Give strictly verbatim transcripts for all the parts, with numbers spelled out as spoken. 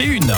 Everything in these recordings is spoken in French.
Une.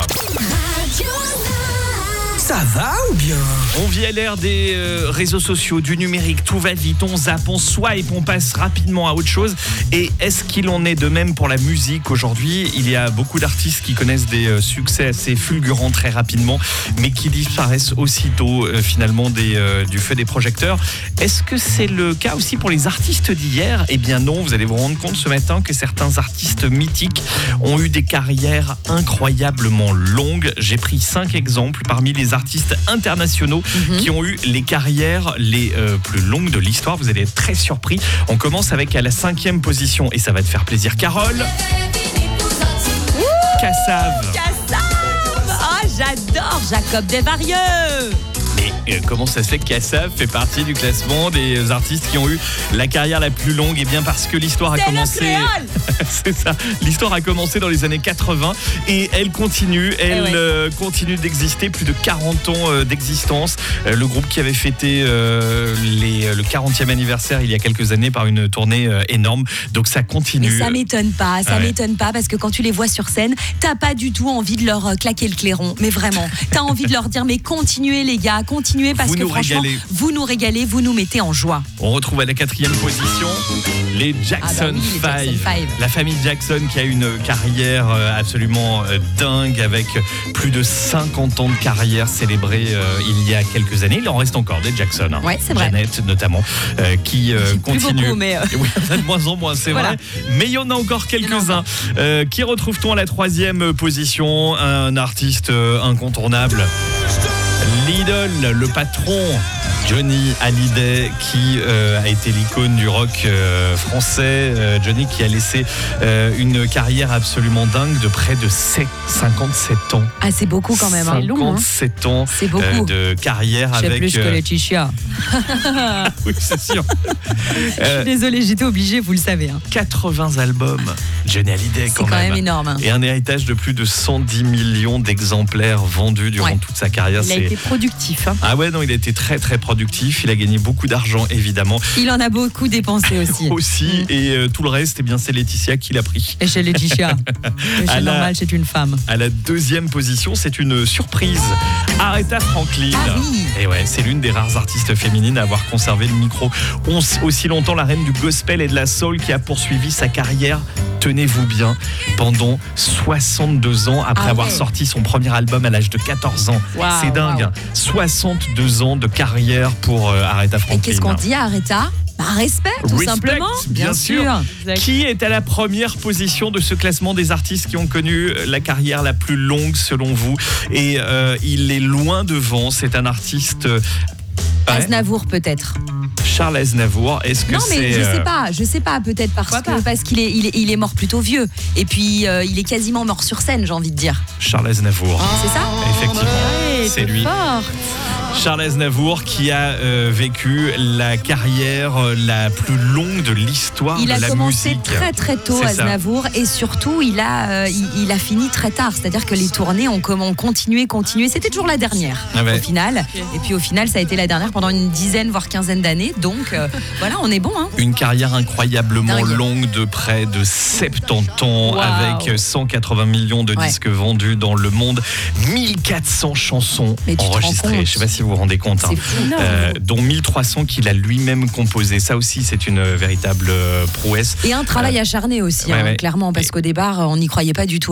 Ça va ou bien? On vit à l'ère des euh, réseaux sociaux, du numérique, tout va vite, on zappe, on swipe, on passe rapidement à autre chose. Et est-ce qu'il en est de même pour la musique aujourd'hui? Il y a beaucoup d'artistes qui connaissent des euh, succès assez fulgurants très rapidement, mais qui disparaissent aussitôt euh, finalement des, euh, du feu des projecteurs. Est-ce que c'est le cas aussi pour les artistes d'hier? Eh bien non, vous allez vous rendre compte ce matin que certains artistes mythiques ont eu des carrières incroyablement longues. J'ai pris cinq exemples parmi les artistes internationaux mmh. qui ont eu les carrières les euh, plus longues de l'histoire. Vous allez être très surpris. On commence avec à la cinquième position et ça va te faire plaisir, Carole. Kassav. Kassav. Oh, j'adore Jacob Desvarieux. Mais euh, comment ça se fait que Kassav fait partie du classement des artistes qui ont eu la carrière la plus longue? Eh bien parce que l'histoire a C'est commencé. C'est ça. L'histoire a commencé dans les années quatre-vingts et elle continue. Elle ouais. euh, continue d'exister. Plus de quarante ans euh, d'existence. Euh, le groupe qui avait fêté euh, les, le quarantième anniversaire il y a quelques années par une tournée euh, énorme. Donc ça continue. Mais ça m'étonne pas. Ça ouais. m'étonne pas parce que quand tu les vois sur scène, t'as pas du tout envie de leur claquer le clairon. Mais vraiment, t'as envie de leur dire mais continuez les gars. Continuez parce vous que franchement, régalez. vous nous régalez, vous nous mettez en joie. On retrouve à la quatrième position les Jackson ah bah oui, five. les Jackson five. La famille Jackson qui a une carrière absolument dingue avec plus de cinquante ans de carrière célébrée euh, il y a quelques années. Il en reste encore des Jackson. Hein. Ouais, c'est vrai. Jeannette notamment euh, qui euh, continue. Plus beaucoup, mais euh... oui, de moins en moins, c'est voilà. vrai. Mais il y en a encore quelques-uns. Euh, qui retrouve-t-on à la troisième position? Un artiste euh, incontournable. L'idole, le patron, Johnny Hallyday, qui euh, a été l'icône du rock euh, français. Euh, Johnny qui a laissé euh, une carrière absolument dingue de près de cinquante-sept ans. Ah, c'est beaucoup quand même. cinquante-sept hein. ans c'est beaucoup. Euh, de carrière Je sais avec. plus euh... que Laetitia. Oui, c'est sûr. Je suis désolée, j'étais obligée, vous le savez. Hein. quatre-vingts albums. Johnny Hallyday, quand, quand même. C'est quand même énorme. Hein. Et un héritage de plus de cent dix millions d'exemplaires vendus durant ouais. toute sa carrière. Il a c'est... été productif. Hein. Ah ouais, non, il a été très très productif. Il a gagné beaucoup d'argent, évidemment. Il en a beaucoup dépensé aussi. aussi. Mmh. Et euh, tout le reste, eh bien, c'est Laetitia qui l'a pris. Et chez Laetitia. C'est normal, c'est une femme. À la deuxième position, c'est une surprise. Aretha Franklin. Ah oui. Et ouais, c'est l'une des rares artistes féminines à avoir conservé le micro aussi longtemps. La reine du gospel et de la soul qui a poursuivi sa carrière, tenez-vous bien, pendant soixante-deux ans après ah avoir ouais. sorti son premier album à l'âge de quatorze ans. Wow, c'est dingue. Wow. soixante-deux ans de carrière pour euh, Aretha Franklin. Et qu'est-ce qu'on dit à Aretha? Bah, respect, tout Respect, simplement. Bien, bien sûr. sûr. Qui est à la première position de ce classement des artistes qui ont connu la carrière la plus longue selon vous? Et euh, il est loin devant. C'est un artiste. Euh, Aznavour peut-être. Charles Aznavour, est-ce que non mais c'est je sais euh... pas, je sais pas, peut-être parce que pas. parce qu'il est il, est il est mort plutôt vieux et puis euh, il est quasiment mort sur scène, j'ai envie de dire. Charles Aznavour. Oh, c'est ça? Effectivement, ouais, c'est lui. Fort. Charles Aznavour qui a euh, vécu la carrière euh, la plus longue de l'histoire de la musique. Il a commencé très très tôt, Aznavour, et surtout il a euh, il, il a fini très tard. C'est-à-dire que les tournées ont, ont continué, continué. C'était toujours la dernière ah ouais. au final. Okay. Et puis au final, ça a été la dernière pendant une dizaine voire quinzaine d'années. Donc euh, voilà, on est bon. Hein. Une carrière incroyablement Dingue. longue de près de soixante-dix ans, wow. avec cent quatre-vingts millions de ouais. disques vendus dans le monde, mille quatre cents chansons enregistrées. Je sais pas si vous vous rendez compte. C'est fou, euh, dont mille trois cents qu'il a lui-même composé. Ça aussi, c'est une véritable prouesse. Et un travail euh, acharné aussi, ouais, hein, ouais. clairement, parce qu'au départ, on n'y croyait pas du tout.